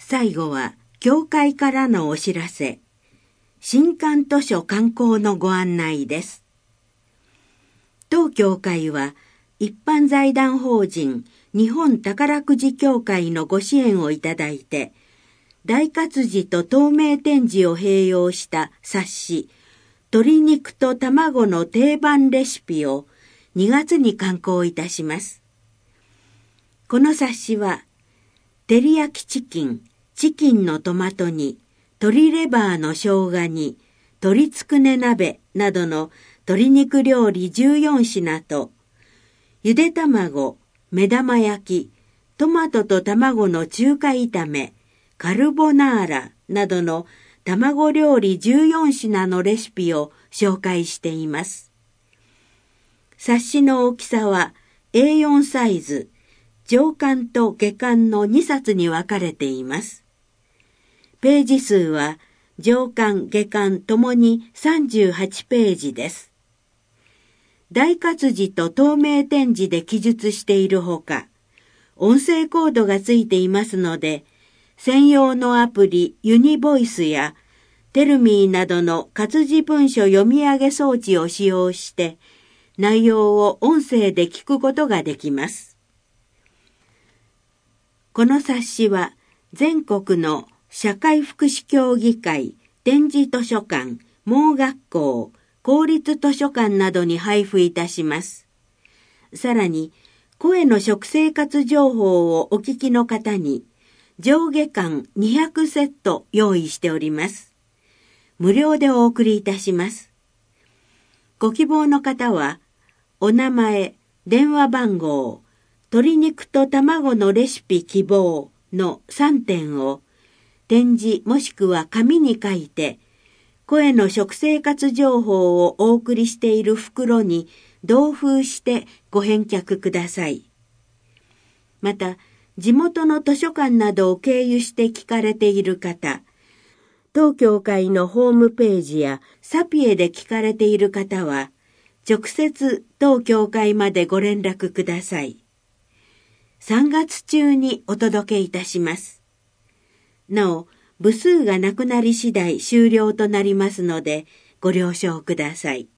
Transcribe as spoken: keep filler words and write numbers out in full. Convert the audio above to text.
最後は教会からのお知らせ、新刊図書刊行のご案内です。当教会は一般財団法人日本宝くじ協会のご支援をいただいて、大活字と透明展示を併用した冊子、鶏肉と卵の定番レシピをにがつに刊行いたします。この冊子は、照り焼きチキン、チキンのトマト煮、鶏レバーの生姜煮、鶏つくね鍋などの鶏肉料理じゅうよんしなと、ゆで卵、目玉焼き、トマトと卵の中華炒め、カルボナーラなどの卵料理じゅうよんしなのレシピを紹介しています。冊子の大きさは エーよん サイズ、上巻と下巻のにさつに分かれています。ページ数は上巻下巻ともにさんじゅうはちページです。大活字と透明展示で記述しているほか、音声コードがついていますので、専用のアプリユニボイスやテルミーなどの活字文書読み上げ装置を使用して内容を音声で聞くことができます。この冊子は全国の社会福祉協議会、点字図書館、盲学校、公立図書館などに配布いたします。さらに声の食生活情報をお聞きの方に上下巻にひゃくセット用意しております。無料でお送りいたします。ご希望の方は、お名前、電話番号、鶏肉と卵のレシピ希望のさんてんを、点字もしくは紙に書いて、声の食生活情報をお送りしている袋に同封してご返却ください。また、地元の図書館などを経由して聞かれている方、当教会のホームページやサピエで聞かれている方は、直接当教会までご連絡ください。さんがつ中にお届けいたします。なお、部数がなくなり次第終了となりますので、ご了承ください。